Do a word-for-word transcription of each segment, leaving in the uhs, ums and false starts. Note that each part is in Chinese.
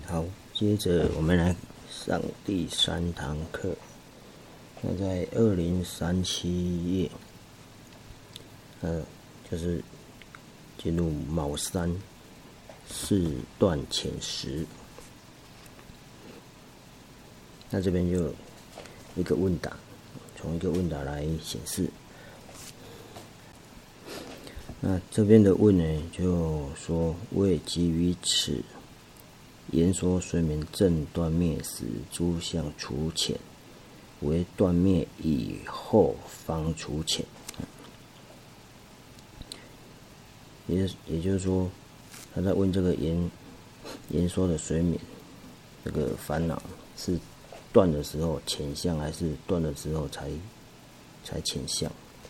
好，接着我们来上第三堂课。那在二零三七页，呃，就是进入卯三四段浅识。那这边就一个问答，从一个问答来显示。那这边的问呢，就说为基于此言说水面正断灭时，诸相除浅，为断灭以后方除浅。也也就是说，他在问这个言言说的水面这个烦恼是断的时候浅相，还是断的时候才才浅相？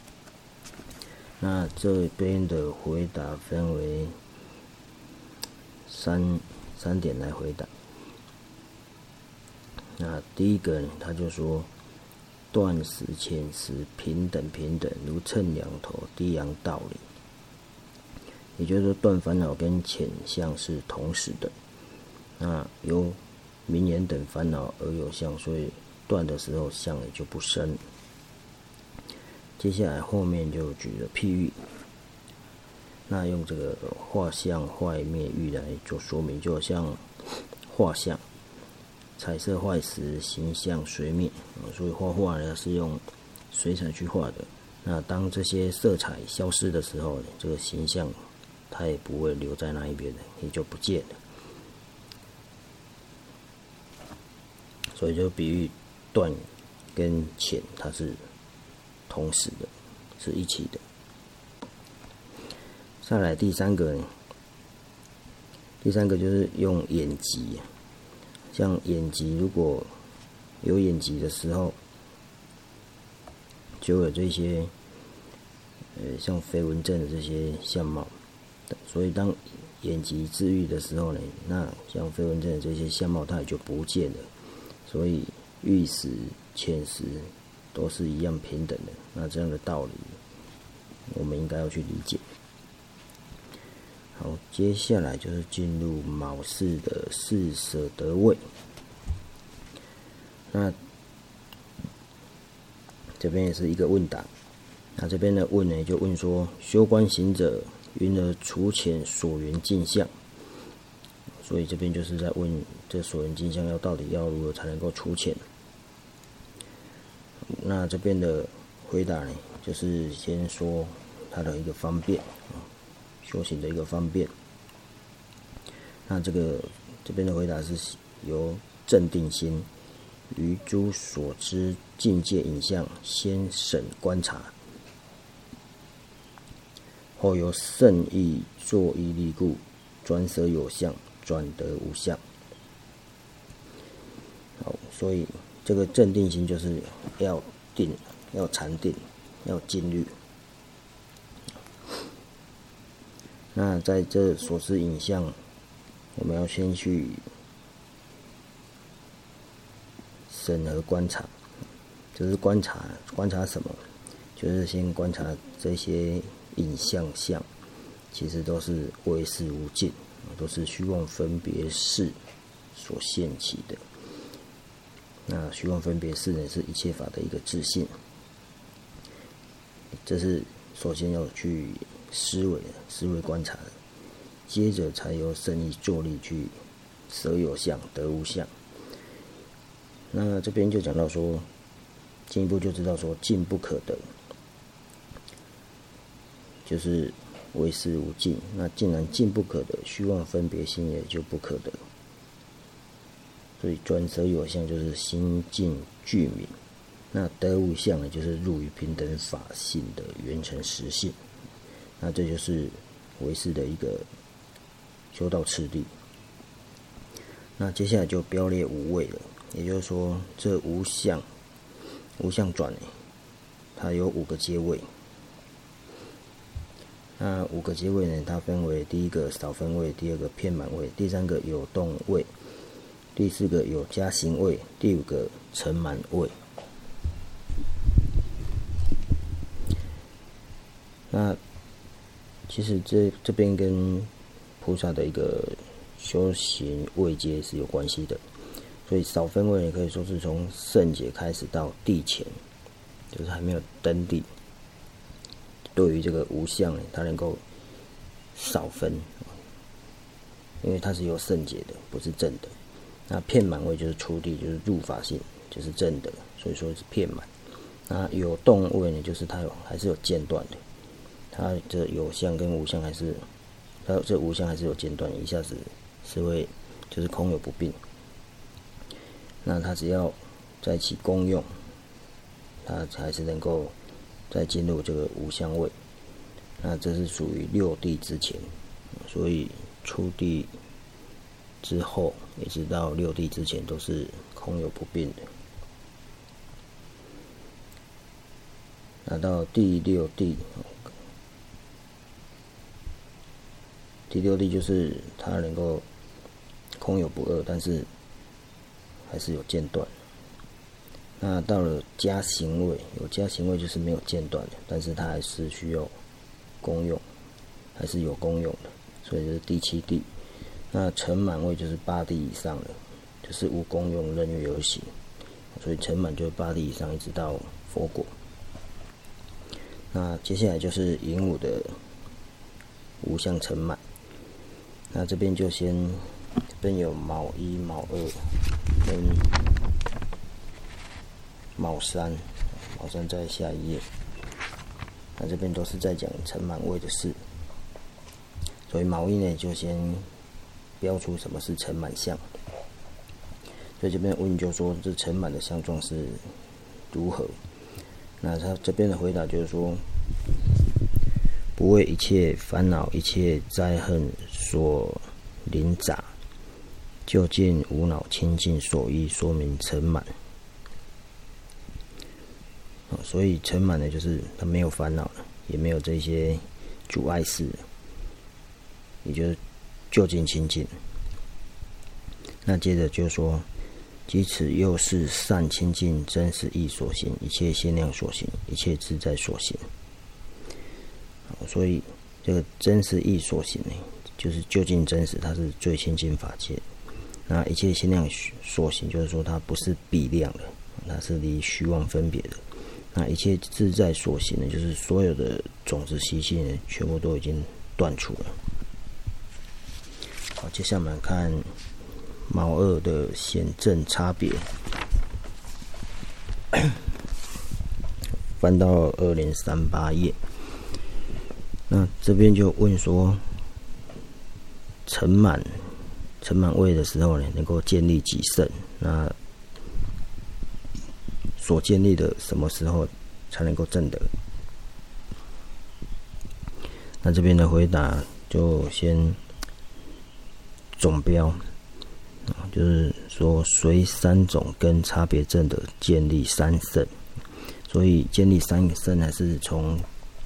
那这边的回答分为三三点来回答。那第一个呢，他就说断时浅时平等平等，如称两头低扬道理。也就是说，断烦恼跟浅相是同时的。那由名言等烦恼而有相，所以断的时候相也就不生。接下来后面就举了譬喻，那用这个画像坏灭喻来做说明，就好像画像，彩色坏时形象随灭，所以画画呢是用水彩去画的。那当这些色彩消失的时候，这个形象它也不会留在那一边的，也就不见了。所以就比喻断跟浅它是同时的，是一起的。再来第三个，第三个就是用眼疾，像眼疾如果有眼疾的时候，就有这些呃像飞蚊症的这些相貌。所以当眼疾治愈的时候呢，那像飞蚊症的这些相貌它也就不见了。所以欲时浅时都是一样平等的。那这样的道理我们应该要去理解。好，接下来就是进入卯四的四舍得位。那这边也是一个问答。那这边的问呢，就问说修观行者云而除浅所缘镜像，所以这边就是在问这所缘镜像要到底要如何才能够除浅。那这边的回答呢，就是先说它的一个方便，修行的一个方便。那这个这边的回答是由正定心于诸所知境界影像先审观察，后由圣意作意力故，转舍有相，转得无相。好，所以这个正定心就是要定，要禅定，要静虑。那在这所知影像，我们要先去审核观察，就是观察观察什么？就是先观察这些影像相，其实都是唯识无尽，都是虚妄分别识所现起的。那虚妄分别识呢，是一切法的一个自性。这是首先要去思维的，思维观察的，接着才由圣意作力去舍有相，得无相。那这边就讲到说，进一步就知道说，尽不可得，就是唯识无尽。那既然尽不可得，虚妄分别心也就不可得。所以转舍有相就是心尽具明，那得无相呢，就是入于平等法性的圆成实性。那这就是唯识的一个修道次第。那接下来就标列五位了，也就是说，这无相无相转呢，它有五个阶位。那五个阶位呢，它分为第一个少分位，第二个遍满位，第三个有动位，第四个有加行位，第五个成满位。那其实这这边跟菩萨的一个修行位阶是有关系的。所以少分位也可以说是从圣解开始到地前，就是还没有登地，对于这个无相呢，它能够少分，因为它是有圣解的，不是正的。那片满位就是初地，就是入法性，就是正的，所以说是片满。那有动位呢，就是它有还是有间断的，它这有相跟无相还是，它这无相还是有间断，一下子是会就是空有不并。那它只要在起功用，它还是能够再进入这个无相位。那这是属于六地之前，所以初地之后一直到六地之前都是空有不并的。那到第六地，第六地就是它能够空有不二，但是还是有间断。那到了加行位，有加行位就是没有间断的，但是它还是需要功用，还是有功用的，所以这是第七地。那成满位就是八地以上的，就是无功用任欲而行，所以成满就是八地以上一直到佛果。那接下来就是寅午的无相成满。那这边就先这边有卯一、卯二跟卯三，卯三在下一页。那这边都是在讲成满位的事，所以卯一呢就先标出什么是成满相。所以这边问就说这成满的相状是如何？那他这边的回答就是说，不为一切烦恼、一切灾恨所临杂，究竟无脑清净所依，说明成满。所以成满呢，就是他没有烦恼了，也没有这些阻碍事了，也就是究竟清净。那接着就说，即此又是善清净真实义所行，一切限量所行，一切自在所行。所以这个真实义所行呢，就是究竟真实，它是最清净法界。那一切限量所行，就是说它不是比量的，它是离虚妄分别的。那一切自在所行呢，就是所有的种子习性呢，全部都已经断除了。好，接下来我们看卯二的显正差别，翻到二零三八页。那这边就问说，成满成满位的时候呢，能够建立几胜？那所建立的什么时候才能够证得？那这边的回答就先总标，就是说随三种跟差别证的建立三胜，所以建立三胜还是从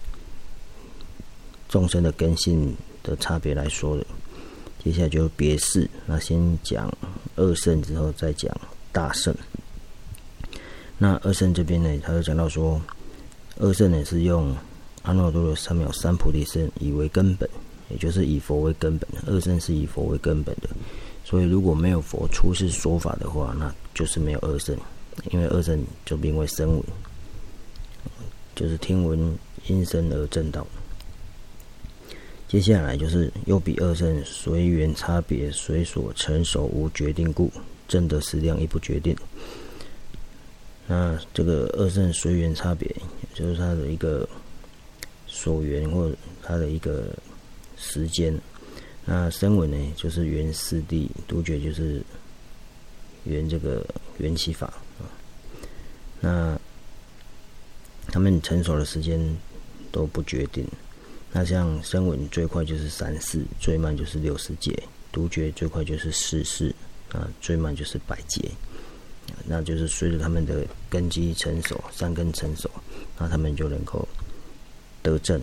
众生的根性的差别来说的。接下来就是别事，那先讲二胜之后再讲大胜。那二胜这边呢，他就讲到说，二胜呢是用阿耨多罗三藐三菩提胜以为根本，也就是以佛为根本。二胜是以佛为根本的，所以如果没有佛出世说法的话，那就是没有二胜，因为二胜就名为声闻，就是听闻因声而证道。接下来就是又比二胜随缘差别，随所成熟无决定故，证得时量亦不决定。那这个二胜随缘差别，就是它的一个所缘或它的一个时间。那声闻呢，就是缘四谛，独觉就是缘这个缘起法。那他们成熟的时间都不决定。那像声闻最快就是三世，最慢就是六十劫；独觉最快就是四世，啊，最慢就是百劫。那就是随着他们的根基成熟，三根成熟，那他们就能够得证。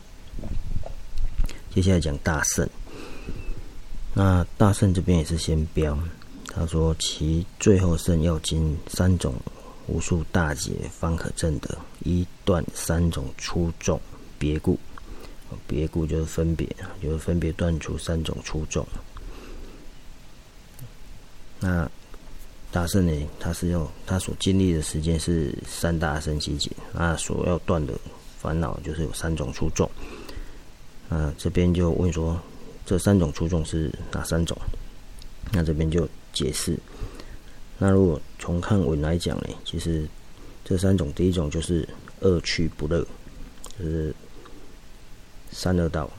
接下来讲大胜，那大胜这边也是先标，他说其最后胜要经三种无数大劫方可证得，一断三种初众别故，别故就是分别，就是分别断除三种初众。 那大圣呢，他是用他所经历的时间是三大阿僧祇劫，那所要断的烦恼就是有三种初众。那这边就问说，这三种初众是哪三种？那这边就解释。那如果从看文来讲呢，其实这三种，第一种就是恶趣不乐，就是三恶道，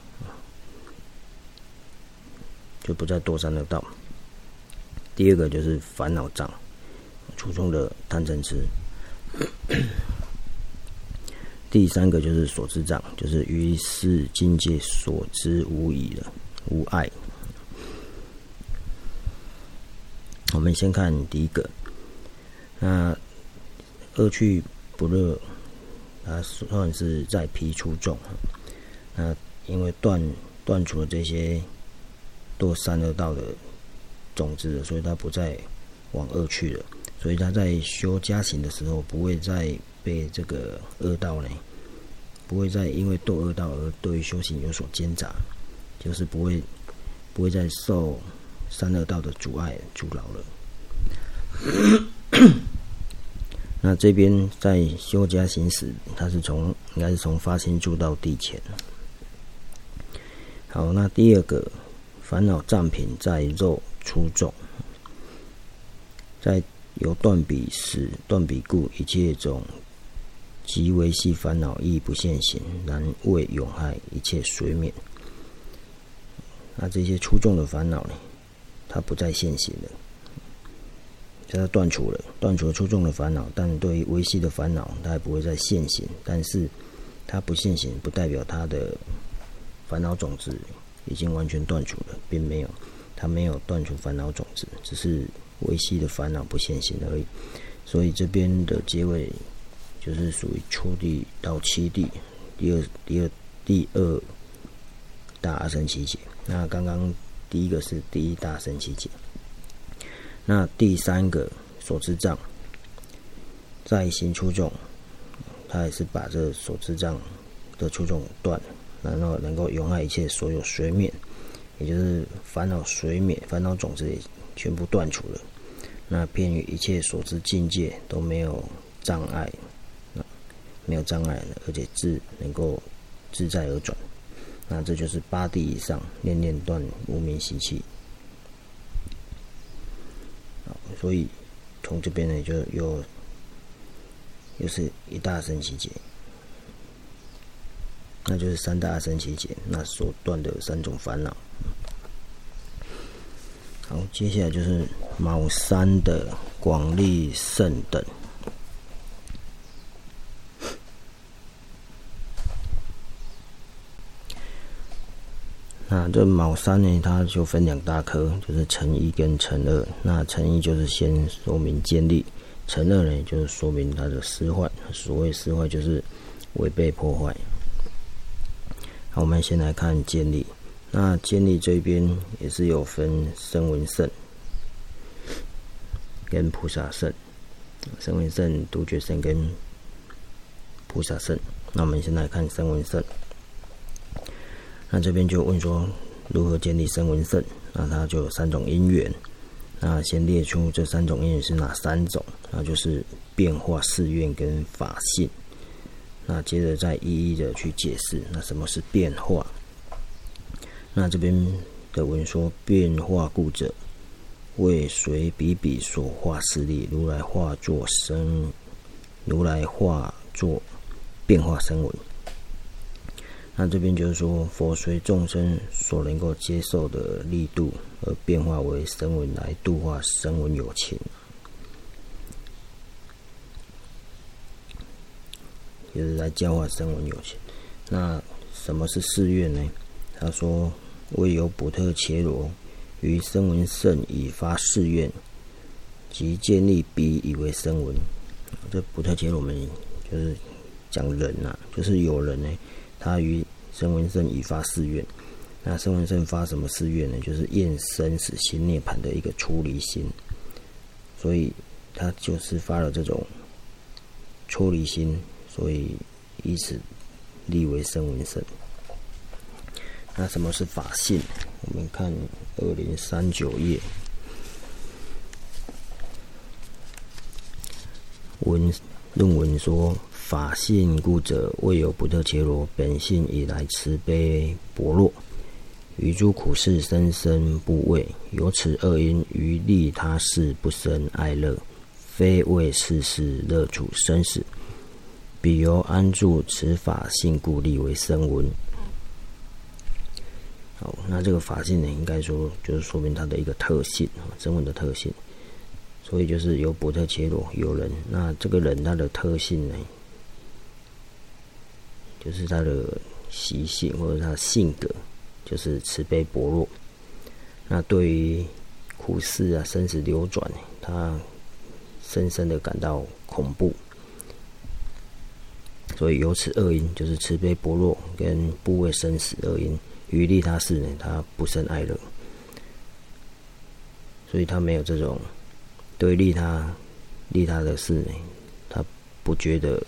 就不再堕三恶道。第二个就是烦恼障，初中的贪嗔痴。第三个就是所知障，就是于世境界所知无疑了，无碍。我们先看第一个，那恶趣不乐，它算是在皮初众。那因为断断除了这些堕三恶道的种子了，所以他不再往恶去了，所以他在修加行的时候，不会再被这个恶道呢，不会再因为堕恶道而对于修行有所奸杂，就是不会不会再受三恶道的阻碍阻挠了。那这边在修加行时，他是从应该是从发心住到地前。好，那第二个烦恼障品在肉初众，在由断彼时断彼故，一切种极为细烦恼亦不现行，然为永害一切随免。那这些初众的烦恼呢，它不再现行了，它断除了，断除了初众的烦恼，但对于微细的烦恼，它还不会再现行。但是它不现行，不代表它的烦恼种子已经完全断除了，并没有，它没有断除烦恼种子，只是微细的烦恼不现行而已。所以这边的结尾就是属于初地到七地，第二第二第二大阿僧祇劫。那刚刚第一个是第一大阿僧祇劫。那第三个所知障，在行初众，他也是把这所知障的初众断，然后能够永害一切所有随免，也就是烦恼随免，烦恼种子也全部断除了。那遍于一切所知境界都没有障碍，没有障碍了，而且自能够自在而转。那这就是八地以上，念念断无明习气。所以从这边呢，就又又是一大阿僧祇劫，那就是三大阿僧祇劫，那所断的三种烦恼。好，接下来就是卯三的广利胜等。那这卯三呢，它就分两大科，就是乘一跟乘二。那乘一就是先说明建立，乘二呢就是说明它的失坏。所谓失坏就是违背破坏。好，我们先来看建立。那建立这边也是有分声闻圣跟菩萨圣，声闻圣、独觉圣跟菩萨圣。那我们先来看声闻圣。那这边就问说如何建立声闻圣，那它就有三种因缘。那先列出这三种因缘是哪三种，那就是变化誓愿跟法性。那接着再一一的去解释，那什么是变化。那这边的文说，变化故者，为随彼彼所化势力，如来化作声，如来化作变化声闻。那这边就是说，佛随众生所能够接受的力度，而变化为声闻来度化声闻有情，就是来教化声闻有情。那什么是誓愿呢？他说，为有补特伽罗于声闻圣以发誓愿，即建立彼以为声闻。这补特伽罗我们就是讲人啊，就是有人呢，他于声闻圣以发誓愿。那声闻圣发什么誓愿呢？就是厌生死心涅槃的一个出离心，所以他就是发了这种出离心，所以以此立为声闻圣。那什么是法性？我们看二零三九页。 文论文说，法性故者，未有不特伽罗本性以来慈悲薄弱，于诸苦事生生不畏，有此二因，于利他事不生爱乐，非为世事乐处生死。彼由安住此法性故，立为声闻。好，那这个法性呢，应该说就是说明它的一个特性，声闻的特性。所以就是有不特伽罗有人，那这个人他的特性呢，就是他的习性或者他的性格，就是慈悲薄弱。那对于苦事啊、生死流转，他深深的感到恐怖。所以由此二因，就是慈悲薄弱跟不畏生死二因，于利他事呢，他不生爱乐，所以他没有这种对利他利他的事呢，他不觉得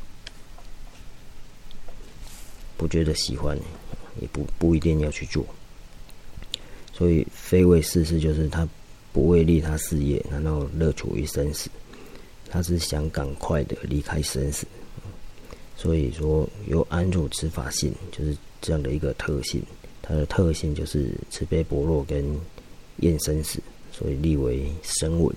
不觉得喜欢，也不不一定要去做。所以非为世事，就是他不为利他事业，然后乐处于生死，他是想赶快的离开生死。所以说有安住此法性，就是这样的一个特性。它的特性就是慈悲薄弱跟厌生死，所以立为声闻。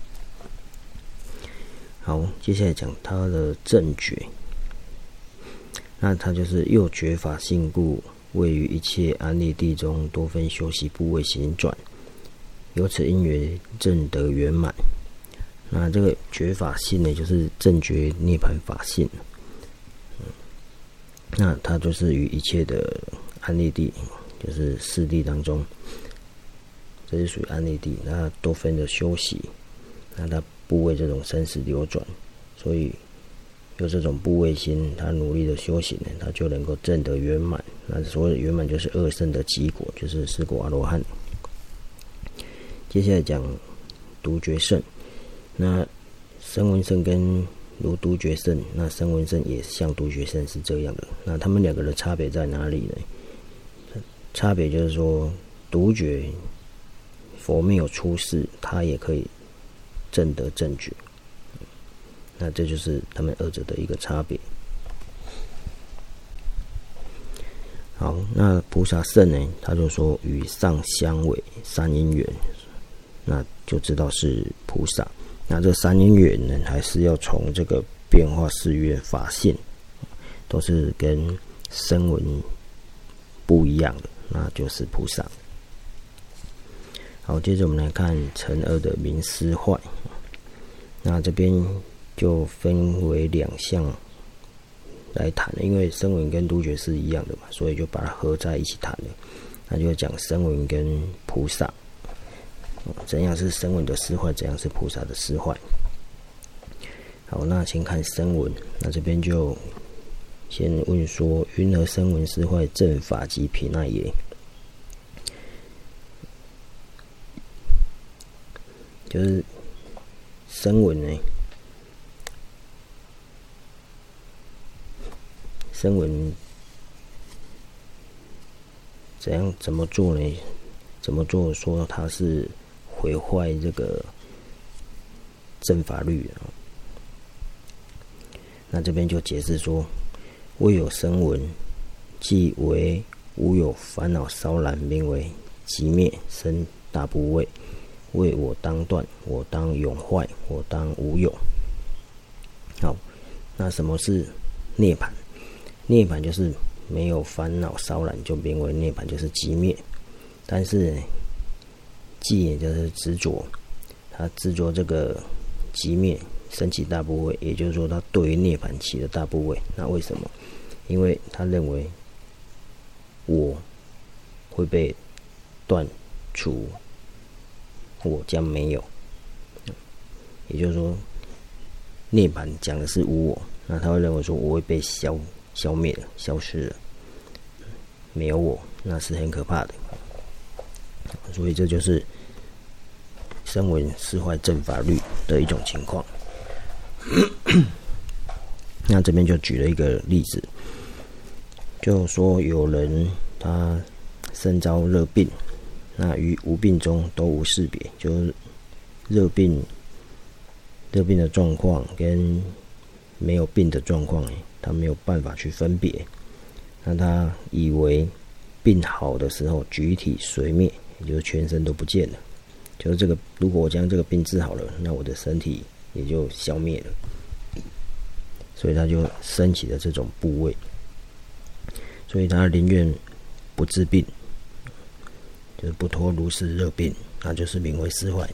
好，接下来讲它的正觉。那它就是又觉法性故，位于一切安立地中，多分修习部位行转，由此因缘正得圆满。那这个觉法性呢，就是正觉涅槃法性。那它就是于一切的安立地，就是四地当中，这是属于安立地。那多分的修习，那它不为这种生死流转，所以有这种部位心，他努力的修行呢，他就能够证得圆满。那所谓的圆满，就是二圣的极果，就是四果阿罗汉。接下来讲独觉圣，那声闻圣跟如独觉圣，那声闻圣也像独觉圣是这样的。那他们两个的差别在哪里呢？差别就是说，独觉佛没有出世，他也可以证得正觉。那这就是他们二者的一个差别。好，那菩萨圣呢，他就说与上相违三因缘，那就知道是菩萨。那这三因缘呢，还是要从这个变化誓愿法性，都是跟声闻不一样的，那就是菩萨。好，接着我们来看乘二的名思坏。那这边就分为两项来谈了，因为声闻跟独觉是一样的嘛，所以就把它合在一起谈了。那就讲声闻跟菩萨。怎样是声闻的思坏，怎样是菩萨的思坏。好，那先看声闻，那这边就先问说，云何声闻思坏正法及品爱也？就是声闻呢，声闻怎样怎么做呢？怎么做说它是毁坏这个正法律的？那这边就解释说，未有声闻，即为无有烦恼骚然，名为寂灭，生大不畏。为我当断，我当永坏，我当无有。好，那什么是涅槃？涅槃就是没有烦恼骚然，就名为涅槃，就是寂灭。但是寂也就是执着，他执着这个寂灭，升起大不畏，也就是说他对于涅槃起了大不畏。那为什么？因为他认为我会被断除，我将没有，也就是说涅槃讲的是无我，那他会认为说我会被消消灭了，消失了，没有我，那是很可怕的。所以这就是声闻思坏正法律的一种情况。那这边就举了一个例子，就说有人他身遭热病，那于无病中都无识别，就是热病热病的状况跟没有病的状况，他没有办法去分别。那他以为病好的时候举体随灭，也就是全身都不见了。就是这个，如果我将这个病治好了，那我的身体也就消灭了。所以他就升起了这种部位，所以他宁愿不治病，就是不脱如是热病，那就是名为尸坏。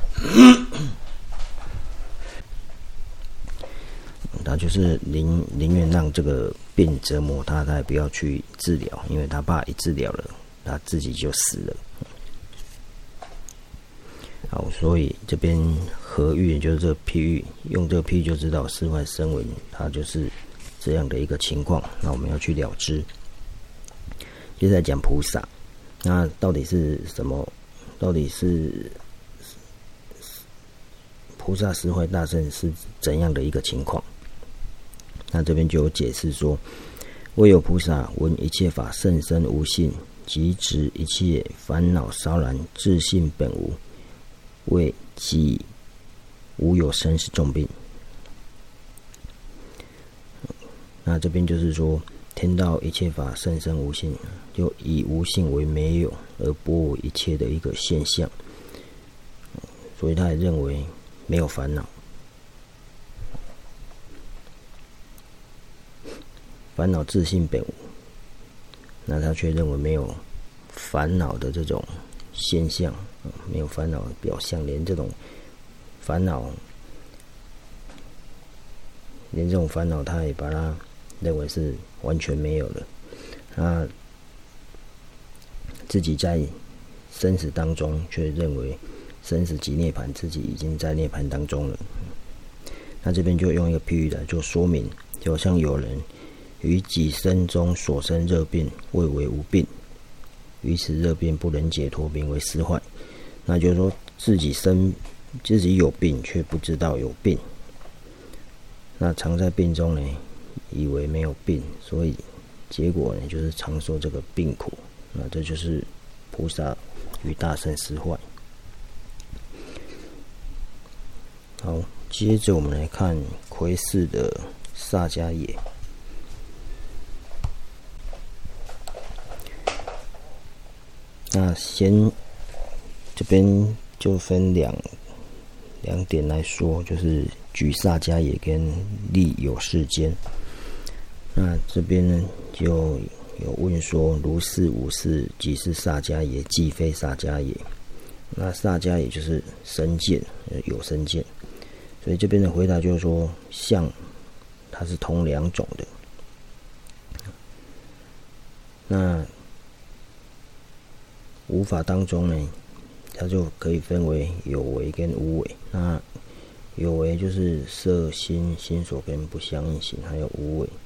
他就是宁宁愿让这个病折磨他，他也不要去治疗，因为他怕一治疗了，他自己就死了。好，所以这边合喻就是这个譬喻，用这个譬喻就知道尸坏声闻，它就是这样的一个情况。那我们要去了知。接着讲菩萨，那到底是什么？到底是菩萨尸坏大圣是怎样的一个情况？那这边就有解释说，唯有菩萨闻一切法甚深无性，即执一切烦恼骚然，自性本无，为己无有生死重病。那这边就是说，听到一切法甚深无性，就以无性为没有，而拨为一切的一个现象，所以他也认为没有烦恼。烦恼自性本无，那他却认为没有烦恼的这种现象，没有烦恼的表象，连这种烦恼，连这种烦恼，他也把它认为是完全没有了。他自己在生死当中，却认为生死即涅槃，自己已经在涅槃当中了。那这边就用一个譬喻来做说明，就好像有人于己身中所生热病，谓为无病，于此热病不能解脱，名为尸坏。那就是说自己生自己有病，却不知道有病。那常在病中呢，以为没有病，所以结果呢，就是常受这个病苦。那这就是菩萨与大圣尸坏。好，接着我们来看窥视的萨迦耶。那先这边就分两两点来说，就是举萨迦耶跟立有世间。那这边呢就有问说，如是无是，即是萨迦耶，即非萨迦耶。那萨迦耶就是身见，有身见。所以这边的回答就是说，相它是同两种的。那无法当中呢，它就可以分为有为跟无为。那有为就是色心心所跟不相应行，还有无为。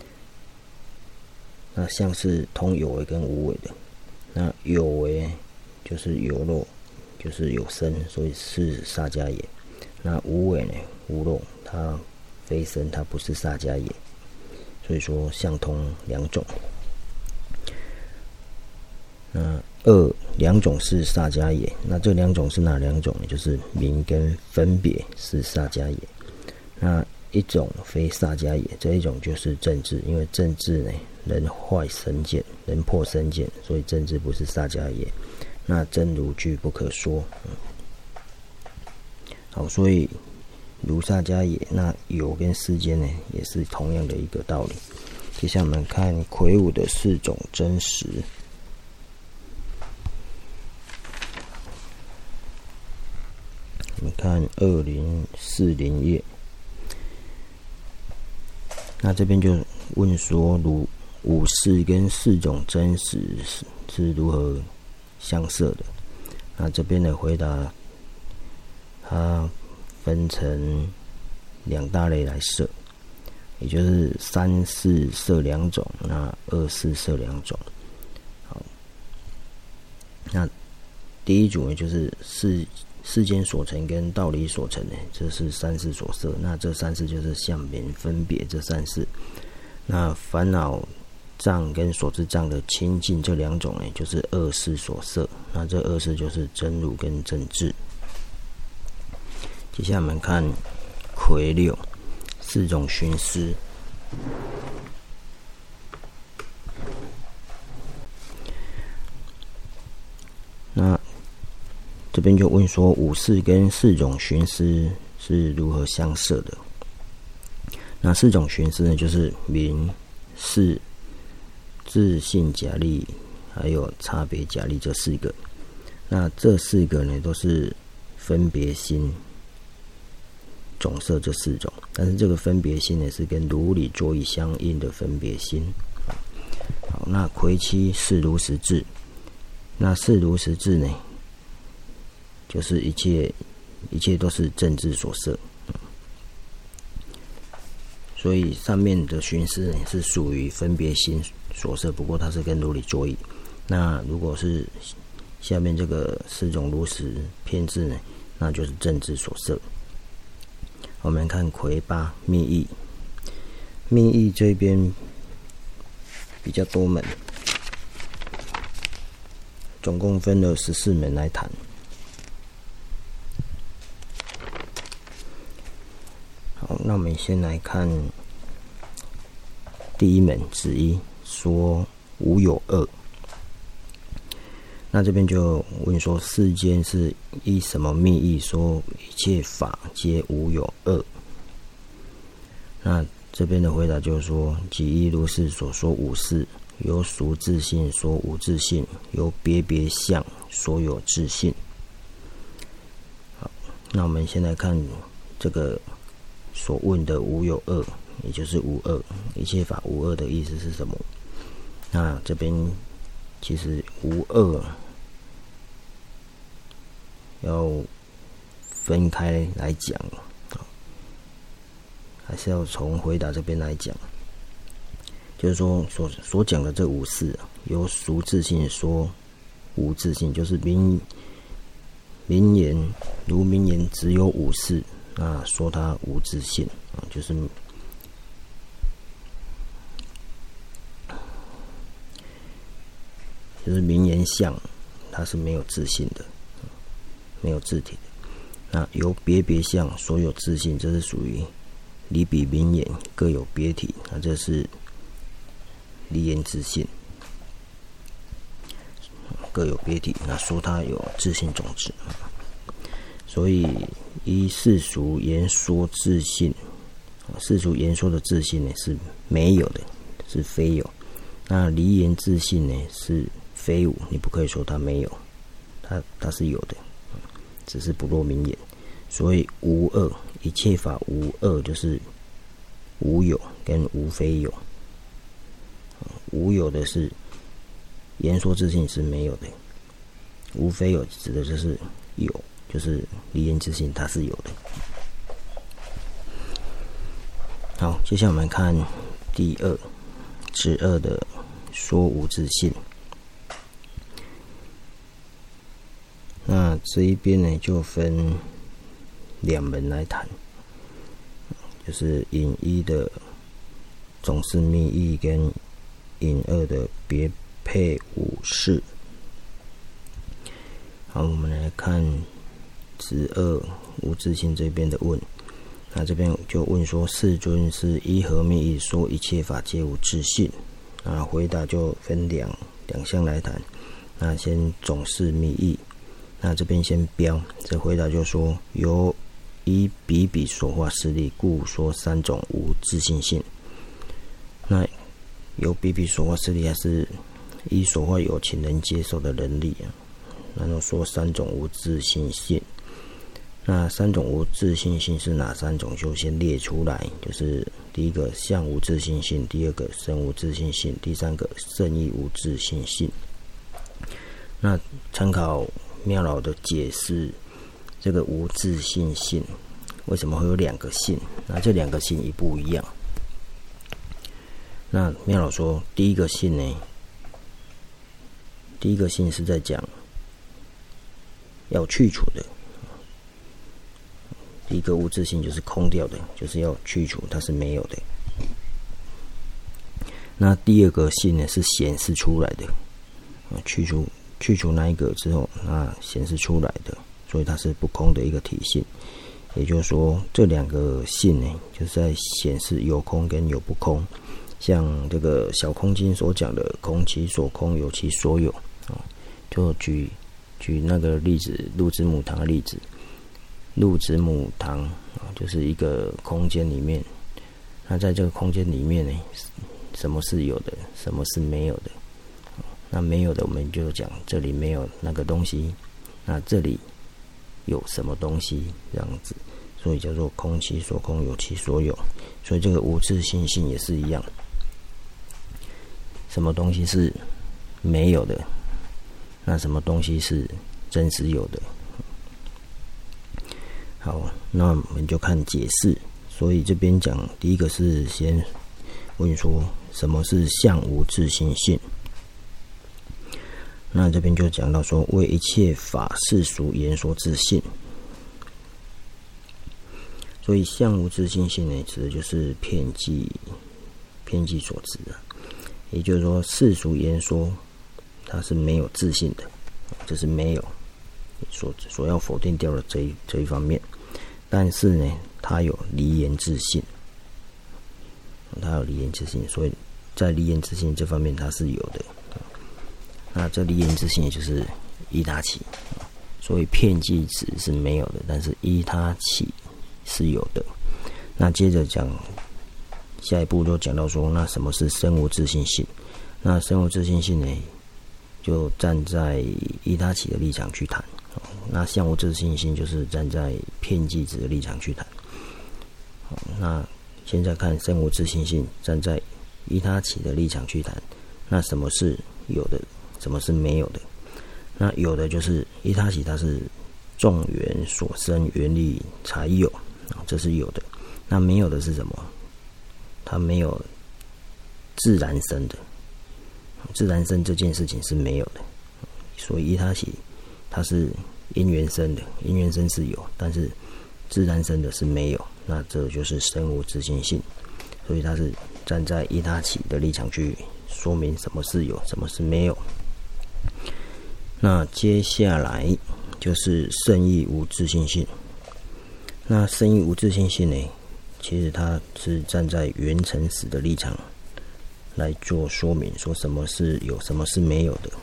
那相是通有为跟无为的。那有为就是有肉，就是有身，所以是萨迦耶。那无为呢，无肉，它非身，它不是萨迦耶。所以说相通两种。那二两种是萨迦耶，那这两种是哪两种呢？就是名跟分别是萨迦耶。那一种非萨迦耶，这一种就是正智，因为正智呢能坏身见，能破身见，所以正智不是萨迦耶。那真如具不可说。嗯、好，所以如萨迦耶，那有跟世间呢也是同样的一个道理。接下来我们看魁梧的四种真实。我们看二零四零页，那这边就问说，如五识跟四种真实是是如何相摄的？那这边的回答，它分成两大类来摄，也就是三四摄两种，那二四摄两种。好，那第一组呢，就是是。世间所成跟道理所成呢，这是三世所摄。那这三世就是相名分别这三世。那烦恼障跟所知障的清净这两种呢，就是二世所摄。那这二世就是真如跟正智。接下来我们看魁六四种寻思。那这边就问说，五事跟四种寻思是如何相摄的？那四种寻思呢，就是名、事、自性假立，还有差别假立这四个。那这四个呢，都是分别心总摄这四种，但是这个分别心呢，是跟如理作意相应的分别心。好，那魁七是如实智，那是如实智呢，就是一切一切都是正智所摄。所以上面的寻思呢是属于分别心所摄，不过它是跟如理作意。那如果是下面这个四种如实偏执呢，那就是正智所摄。我们看魁八密意，密意这边比较多门，总共分了十四门来谈。好，那我们先来看第一门子一，说无有恶。那这边就问说，世间是依什么密意说一切法皆无有恶？那这边的回答就是说，即依如是所说五事，由俗自性说无自性，由别别相说有自性。好，那我们先来看这个所问的无有恶，也就是无恶，一切法无恶的意思是什么？那这边其实无恶要分开来讲，还是要从回答这边来讲。就是说所所讲的这五事，由俗自性说无自性，就是名名言如名言只有五事，那说它无自性，就是就是名言相，它是没有自性的，没有自体的。那由别别相所有自性，这是属于离彼名言各有别体，那这是离言自性，各有别体，那说它有自性种子。所以依世俗言说自性，世俗言说的自性呢是没有的，是非有。那离言自性呢是非无，你不可以说它没有，它它是有的，只是不落名言。所以无恶，一切法无恶，就是无有跟无非有。无有的是言说自性是没有的，无非有指的就是有，就是离言自性它是有的。好，接下来我们看第二之二的说无自性。那这一边呢就分两门来谈，就是引一的总是密意跟引二的别配五事。好，我们来看子二无自性这边的问。那这边就问说，世尊是依何密意说一切法皆无自性？那回答就分两两项来谈。那先总是密意，那这边先标，这回答就说，由依彼彼所化事例，故说三种无自性性。那由彼彼所化事例，还是依所化有情能接受的能力啊？然后说三种无自性性。那三种无自性性是哪三种？就先列出来，就是第一个相无自性性，第二个身无自性性，第三个圣意无自性性。那参考妙老的解释，这个无自性性为什么会有两个性？那这两个性一不一样？那妙老说，第一个性呢，第一个性是在讲要去除的。第一个无自性就是空掉的，就是要去除，它是没有的。那第二个性呢是显示出来的，去除去除那一个之后，那显示出来的，所以它是不空的一个体性。 也就是说这两个性呢，就是在显示有空跟有不空。像这个小空经所讲的空其所空，有其所有，就举举那个例子，鹿子母堂的例子。鹿子母堂就是一个空间里面，那在这个空间里面呢，什么是有的，什么是没有的？那没有的我们就讲这里没有那个东西，那这里有什么东西这样子，所以叫做空其所空，有其所有。所以这个无自性性也是一样，什么东西是没有的，那什么东西是真实有的。好，那我们就看解释。所以这边讲第一个是先问说什么是相无自性性。那这边就讲到说，为一切法世俗言说自性。所以相无自性性呢，指的就是遍计遍计所指的，也就是说世俗言说它是没有自性的，这是没有所所要否定掉的这一这一方面。但是呢，它有离言自性，它有离言自性，所以在离言自性这方面它是有的。那这离言自性也就是依他起，所以遍计指是没有的，但是依他起是有的。那接着讲下一步就讲到说，那什么是身无自性性？那身无自性性呢，就站在依他起的立场去谈。那相无自性性就是站在遍计指的立场去谈。好，那现在看身无自性性，站在依他起的立场去谈。那什么是有的，什么是没有的？那有的就是依他起，它是众缘所生缘力才有，这是有的。那没有的是什么？它没有自然生的，自然生这件事情是没有的。所以依他起它是因缘生的，因缘生是有，但是自然生的是没有。那这就是身无自性性，所以它是站在依他起的立场去说明什么是有，什么是没有。那接下来就是圣义无自性性。那圣义无自性性呢，其实它是站在缘成实的立场来做说明，说什么是有，什么是没有的。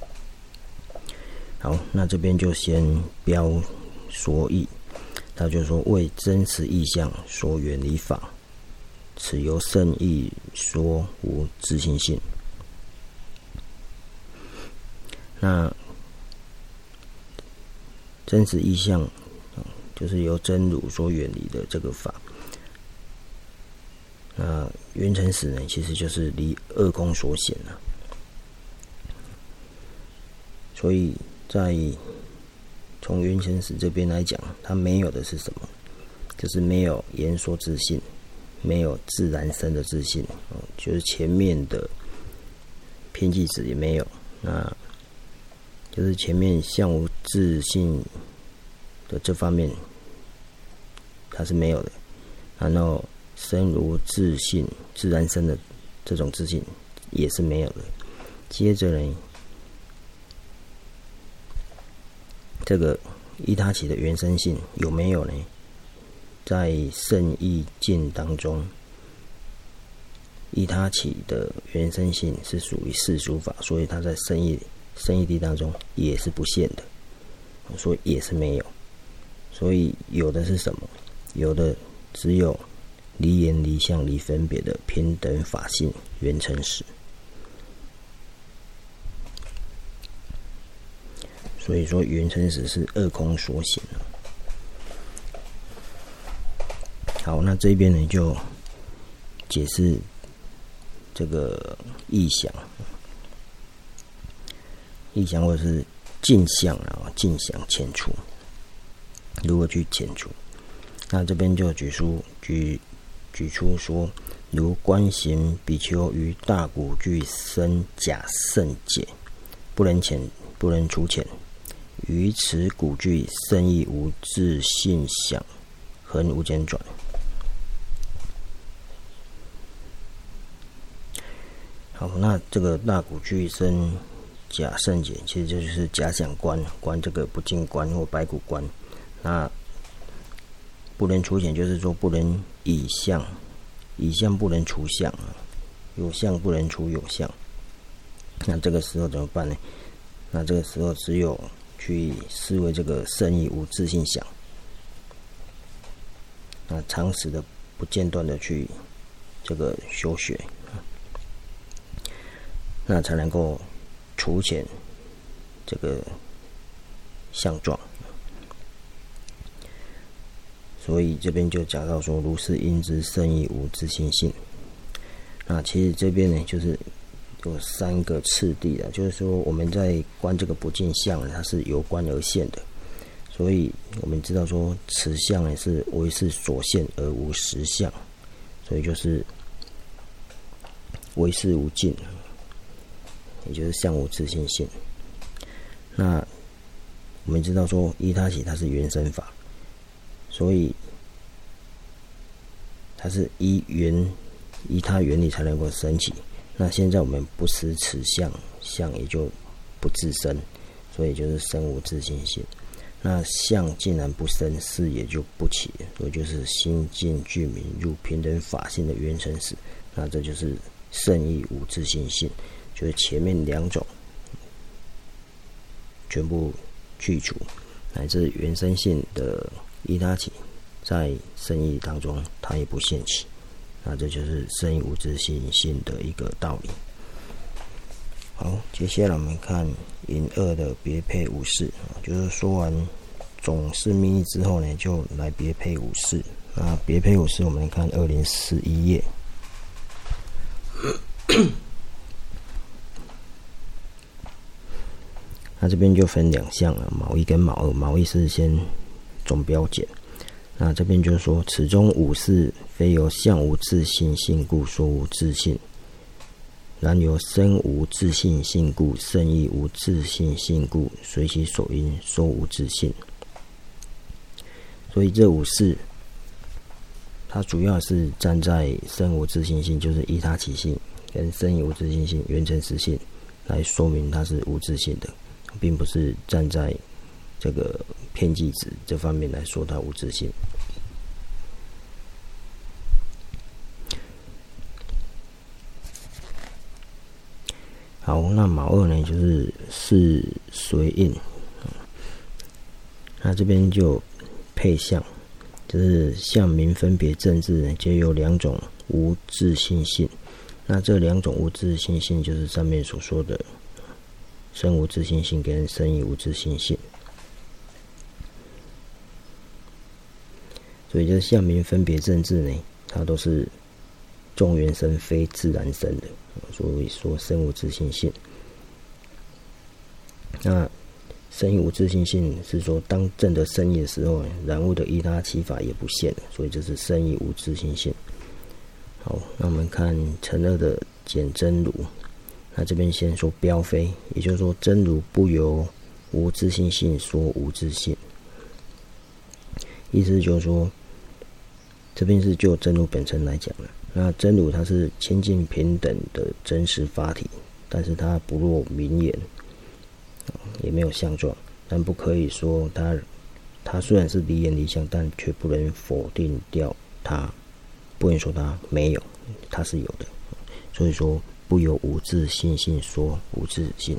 好，那这边就先标说义，他就说为真实意象所远离法，此由圣义说无自性性。那真实意象就是由真如所远离的这个法。那缘成实呢，其实就是离二空所显了。所以在从缘成实这边来讲，它没有的是什么？就是没有言说自性，没有自然生的自性，就是前面的遍计指也没有。那就是前面相无自性的这方面它是没有的，然后身如自性自然生的这种自性也是没有的。接着呢，这个依他起的原生性有没有呢？在圣义境当中，依他起的原生性是属于世俗法，所以它在圣义圣义谛当中也是不现的，所以也是没有。所以有的是什么？有的只有离言离相离分别的平等法性缘成实。所以说缘成实是二空所显。好，那这边呢就解释这个意象，意象或者是镜像啊，镜像遣除，如何去遣除？那这边就举出举举出说，如观行比丘于大古具生假圣解，不能遣，不能除遣。于此古具生亦无自性想，恒无间转。好，那这个大古具生假圣解，其实就是假想观，观这个不净观或白骨观。那不能除显，就是说不能以相，以相不能除相，有相不能除有相。那这个时候怎么办呢？那这个时候只有去视为这个圣义无自性想，那长时的不间断的去这个修学，那才能够除显这个相状。所以这边就讲到说，如是因之圣义无自性性。那其实这边呢，就是有三个次第的，就是说我们在观这个不净相，它是由观而现的。所以我们知道说，此相呢是唯是所现而无实相，所以就是唯是无尽，也就是相无自性性。那我们知道说，依他起它是原生法，所以它是依原依它原理才能够生起。那现在我们不识此相，相也就不自生，所以就是生无自性性。那相既然不生，事也就不起，所以就是心尽具明入平等法性的原成实。那这就是圣义无自性性，就是前面两种全部去除，乃至原生性的依他起，在圣义当中它也不现起。那这就是圣义无自性性的一个道理。好，接下来我们看引二的别配五事，就是说完总是密意之后呢，就来别配五事。那别配五事，我们看二零四一页。那这边就分两项了，卯一跟卯二。卯一是先总标简。那这边就是说，此中五事非由相无自性性故说无自性，然由身无自性性故，圣义无自性性故，随其所因说无自性。所以这五事，它主要是站在身无自性性，就是依他起性，跟身义无自性性、原成实性来说明它是无自性的，并不是站在这个遍计子这方面来说它无自性。好，那卯二呢，就是是随应。那这边就配相，就是相名分别正治呢，皆有两种无自性性。那这两种无自性性，就是上面所说的身无自性性跟身义无自性性。所以这相名分别正治呢，它都是众缘生非自然生的，所以说身无自性性。那身义无自性性是说，当证得身义的时候，然物的依他起法也不现，所以这是身义无自性性。好，那我们看成二的简真如。那这边先说标非，也就是说真如不由无自性性说无自性，意思就是说，这边是就真如本身来讲了。那真如它是清净平等的真实法体，但是它不落名言，也没有相状，但不可以说它，它虽然是离言离相，但却不能否定掉它，不能说它没有，它是有的。所以说不由无自性性说无自性。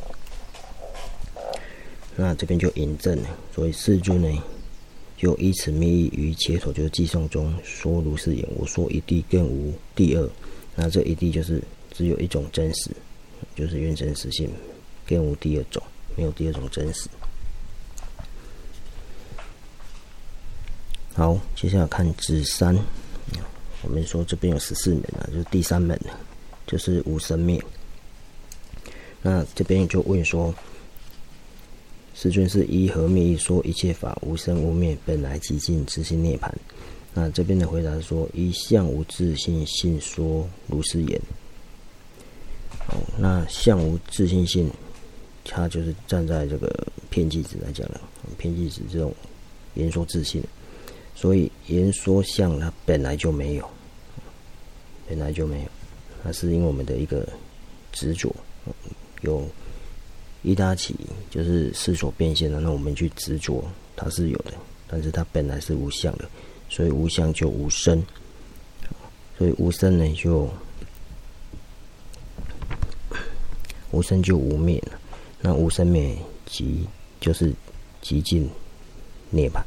那这边就引证了，所以世尊呢，就依此密意于切头，就是寄送中说如是言。我说一谛更无第二，那这一谛就是只有一种真实，就是原真实性，更无第二种，没有第二种真实。好，接下来看子三。我们说这边有十四门啊，就是第三门，就是无生灭。那这边就问说，世尊是依何灭意说一切法无生无灭，本来寂静自性涅槃？那这边的回答是说，依相无自性性说如是言。好，那相无自性性，它就是站在这个遍计子来讲了，遍计子这种言说自性，所以言说相它本来就没有，本来就没有，那是因为我们的一个执着，有依他起就是事所变现的，那我们去执着它是有的，但是它本来是无相的， 所以无相就无生，所以无生呢就无生就无灭了。那无生灭即就是极尽涅槃。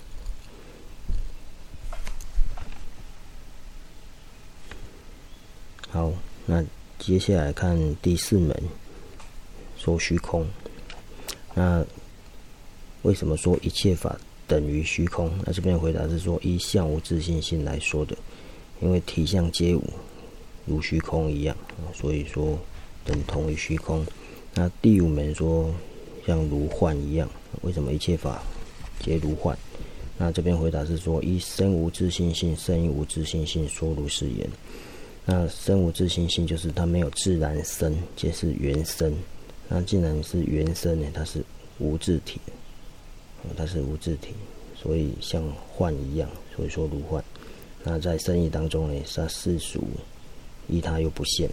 好，那接下来看第四门，说虚空。那为什么说一切法等于虚空？那这边的回答是说，依相无自性性来说的，因为体相皆无，如虚空一样，所以说等同于虚空。那第五门说像如幻一样，为什么一切法皆如幻？那这边回答是说，依身无自性性，身亦无自性性，说如是言。那身无自性性就是它没有自然身，皆是缘生。那既然是缘生呢，它是无自体，它是无自体，所以像幻一样，所以说如幻。那在生意当中呢，它世俗依它又不现。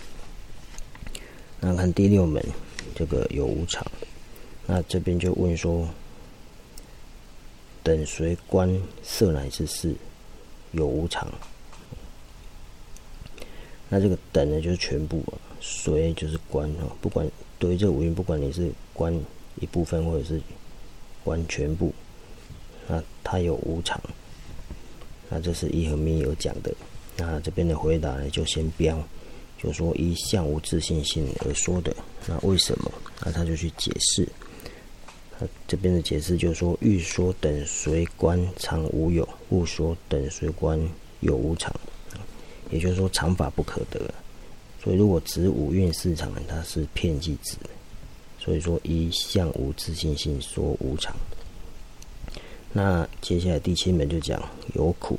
那看第六门，这个有无常。那这边就问说，等随观色乃至事，有无常。那这个等呢，就是全部啊，随就是观啊，不管对于这个五蕴，不管你是观一部分或者是观全部，那它有无常。那这是义和密有讲的。那这边的回答呢，就先标，就说依相无自性性而说的。那为什么？那他就去解释。他这边的解释就是说，欲说等随观常无有，勿说等随观有无常。也就是说，常法不可得。所以如果指五蕴四常，它是遍计指。所以说依相无自性性说无常。那接下来第七门就讲有苦。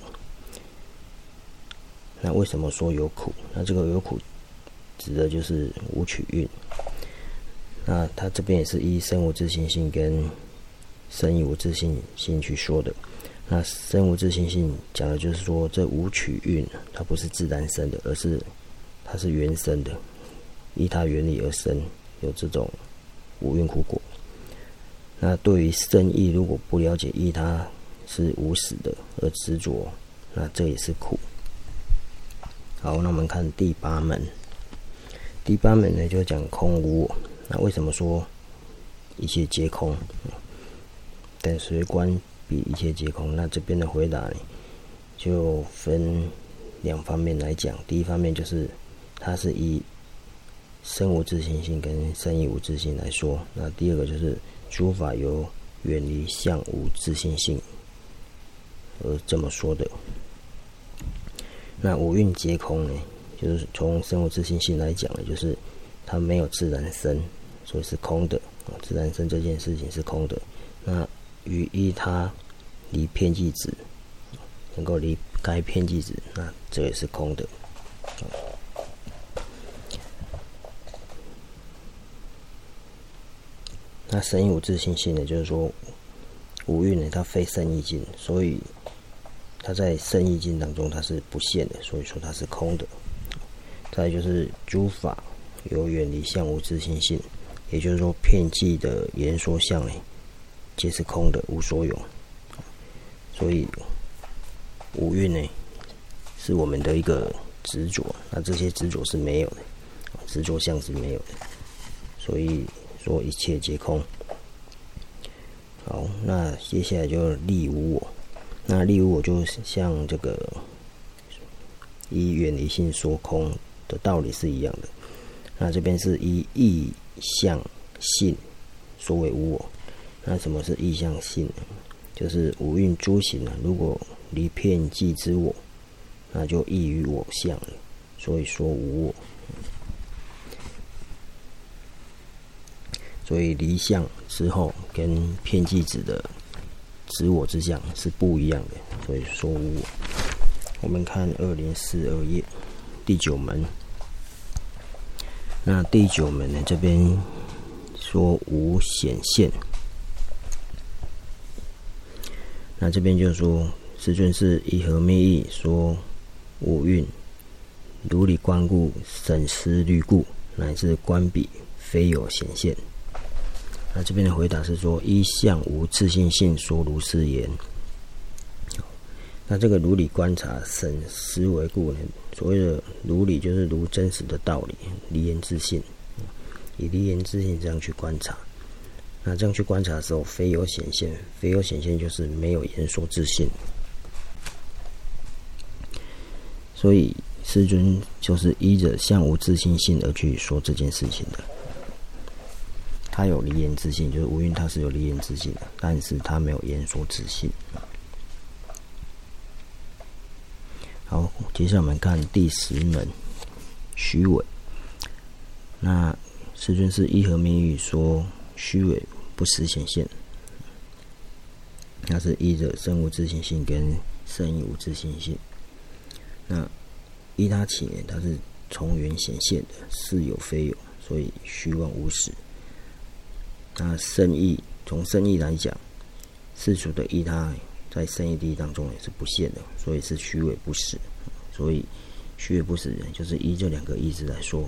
那为什么说有苦？那这个有苦指的就是五取蕴。那他这边也是依身无自性性跟身亦无自性性去说的。那身无自性性讲的就是说，这五取蕴它不是自然生的，而是它是缘生的，依它原理而生，有这种五蕴苦果。那对于生意如果不了解依它是无始的而执着，那这也是苦。好，那我们看第八门。第八门呢就讲空无我。那为什么说一切皆空？等随观比一切皆空。那这边的回答呢，就分两方面来讲。第一方面就是它是以身无自性性跟身亦无自性来说。那第二个就是诸法由远离相无自性性而这么说的。那五蕴皆空呢，就是从身无自性性来讲呢，就是它没有自然生，所以是空的。自然生这件事情是空的。那于依它离遍计指，能够离开遍计指，那这也是空的。那身亦无自性性呢，就是说五蕴呢，它非生意境，所以它在生意境当中它是不现的，所以说它是空的。再来就是诸法由远离相无自性性，也就是说遍计的言说相呢，皆是空的，无所有。所以五蕴呢，是我们的一个执着，那这些执着是没有的，执着相是没有的，所以说一切皆空。好，那接下来就立无我。那立无我就像这个依远离性说空的道理是一样的。那这边是依意相性说为无我。那什么是意相性呢？就是五蕴诸行啊，如果离遍计之我，那就异于我相了，所以说无我。所以离相之后跟遍计指的执我之相是不一样的，所以说无我。我们看二零四二页第九门。那第九门呢，这边说无显现。那这边就说，师尊是以和密意说五蕴如理观故，审思虑故，乃至观彼非有显现。那这边的回答是说，依相无自性性说如是言。 那这个如理观察，审思维故呢？所谓的如理，就是如真实的道理，离言自信，以离言自信这样去观察。那这样去观察的时候，非有显现，非有显现就是没有言说自信。所以世尊就是依着相无自信性而去说这件事情的。他有离言自信，就是无云他是有离言自信的，但是他没有言说自信。好，接下来我们看第十门虚伪。那世尊是依何名语说虚伪不实显现？它是依着生无自信性跟圣义无自信性。那依他起呢，它是从缘显现的，是有非有，所以虚妄无实。那圣义从圣义来讲，世俗的依他在圣义谛当中也是不现的，所以是虚伪不实。所以虚伪不实就是依这两个意思来说。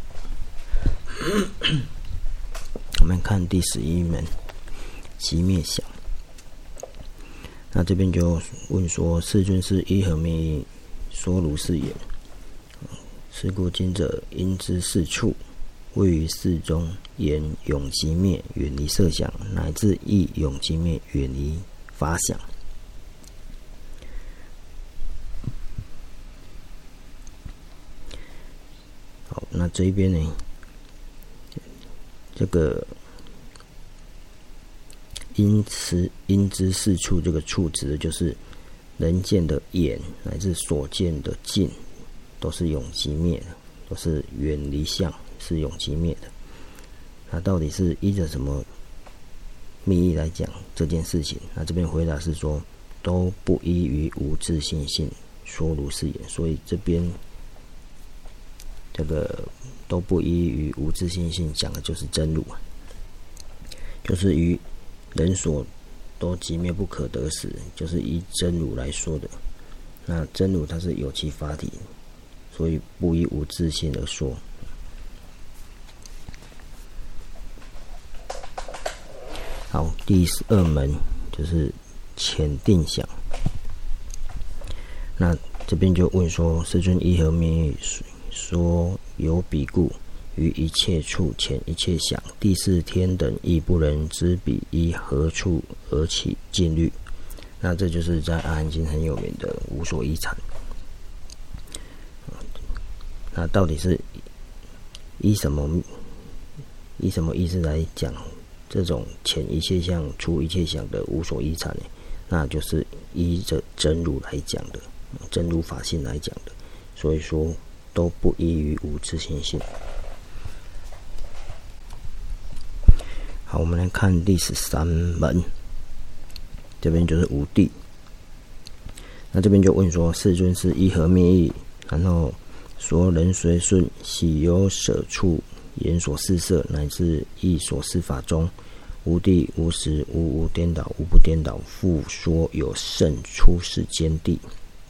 我们看第十一门寂灭想。那这边就问说，世尊是依何名义说如是言？是故今者应知四处，位于四中，言永寂灭，远离色想，乃至亦永寂灭，远离法想。好，那这一边呢，这个因此因知四处，这个处指的就是人见的眼乃至所见的境，都是永寂灭的，都是远离相，是永寂灭的。那到底是依着什么密意来讲这件事情？那这边回答是说，都不依于无自信性说如是言。所以这边这个都不依于无自信性讲的就是真如，就是于人所都寂灭不可得时，就是依真如来说的。那真如它是有其法体，所以不依无自性而说。好，第十二门就是浅定想。那这边就问说，世尊依何名语说有彼故，于一切处浅一切想，第四天等亦不能知彼依何处而起禁律。那这就是在阿含经很有名的无所依禅。那到底是依什么依什么意思来讲这种浅一切相出一切想的无所依禅呢？那就是依着真如来讲的，真如法性来讲的。所以说都不依于无自性性。好，我们来看第十三门，这边就是无地。那这边就问说，世尊是依何名义，然后说人随顺喜有舍处，言所事色，乃至意所事法中，无地无时无无颠倒无不颠倒，复说有胜出世间地。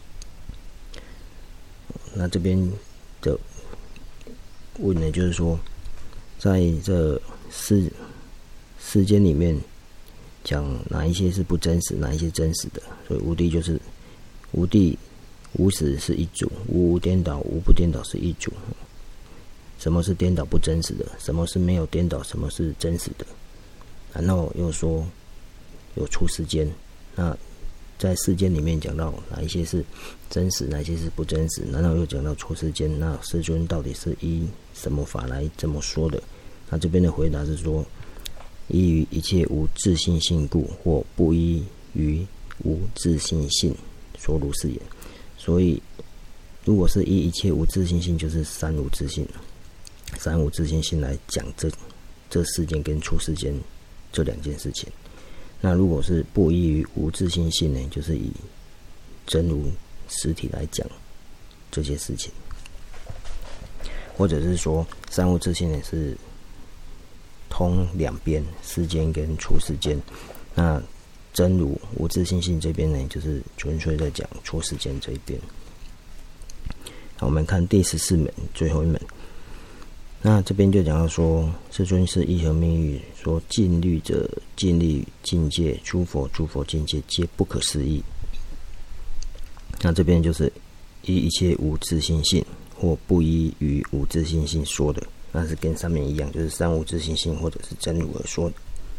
那这边的问呢，就是说，在这世世间里面，讲哪一些是不真实，哪一些真实的。所以无地就是无地无时是一组，无无颠倒无不颠倒是一组。什么是颠倒不真实的？什么是没有颠倒？什么是真实的？然后又说有出世间。那在世间里面讲到哪一些是真实，哪一些是不真实，然后又讲到出世间。那世尊到底是依什么法来这么说的？那这边的回答是说，依于一切无自性性故，或不依于无自性性说如是言。所以如果是依一切无自性性，就是三无自性，三无自性性来讲这这世间跟出世间这两件事情。那如果是不依于无自性性呢，就是以真如实体来讲这些事情。或者是说三无自性呢是通两边，世间跟出世间。那真如无自性性这边呢，就是纯粹在讲出世间这一边。好，我们看第十四门最后一门。那这边就讲到说，世尊是依何名语说禁律者，禁律境界，诸佛诸佛境界皆不可思议。 那这边就是依一切无自性性或不依于无自性性说的，那是跟上面一样，就是三无自性性或者是真如而说的。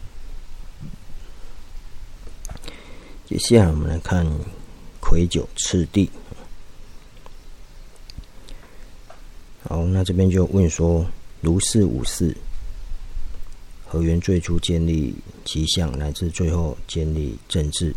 接下来我们来看魁九次第。好，那这边就问说，如是五事，何缘最初建立其相，乃至最后建立正治？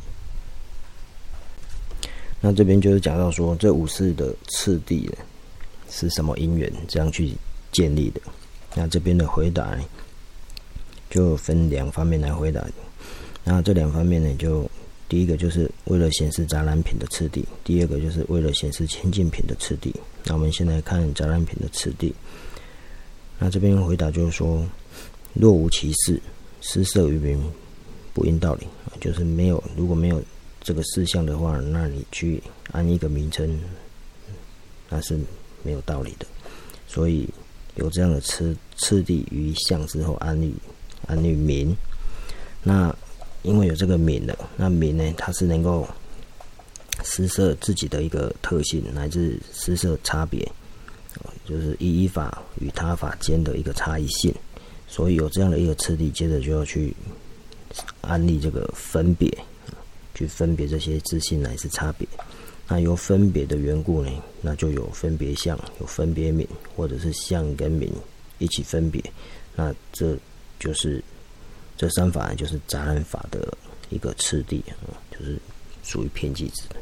那这边就是讲到说，这五事的次第是什么因缘这样去建立的？那这边的回答呢，就分两方面来回答。那这两方面呢，就第一个就是为了显示杂染品的次第，第二个就是为了显示清净品的次第。那我们先来看杂染品的次第。那这边回答就是说，若无其事，施设于名不应道理，就是没有如果没有这个事项的话，那你去安一个名称，那是没有道理的。所以有这样的次次第于相之后，安立安立名。那因为有这个名的，那名呢，它是能够施设自己的一个特性，乃至施设差别，就是依依法与他法间的一个差异性。所以有这样的一个次第，接着就要去安立这个分别，去分别这些自性乃至差别。那由分别的缘故呢，那就有分别相，有分别名，或者是相跟名一起分别。那这就是这三法就是杂染法的一个次第，就是属于偏激子的。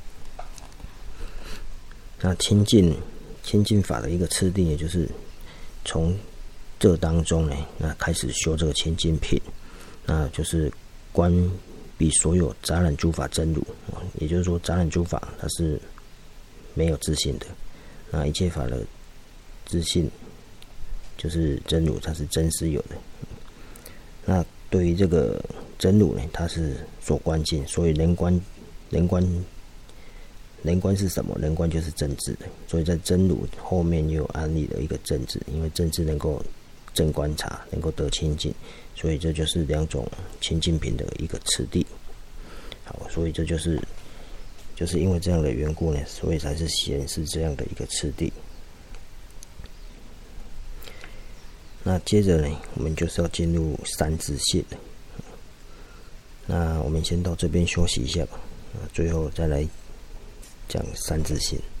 那清净清净法的一个次第，也就是从这当中呢，那开始修这个清净品，那就是观比所有杂染诸法真如，也就是说杂染诸法它是没有自性的，那一切法的自性就是真如，它是真实有的。那对于这个真如呢，它是所观境，所以人观人观人观是什么？人观就是正智的，所以在真如后面又有安立的一个正智，因为正智能够正观察，能够得清净，所以这就是两种清净品的一个次第。好，所以这就是就是因为这样的缘故呢，所以才是显示这样的一个次第。那接着呢，我们就是要进入三自性了。那我们先到这边休息一下吧，最后再来讲三自性。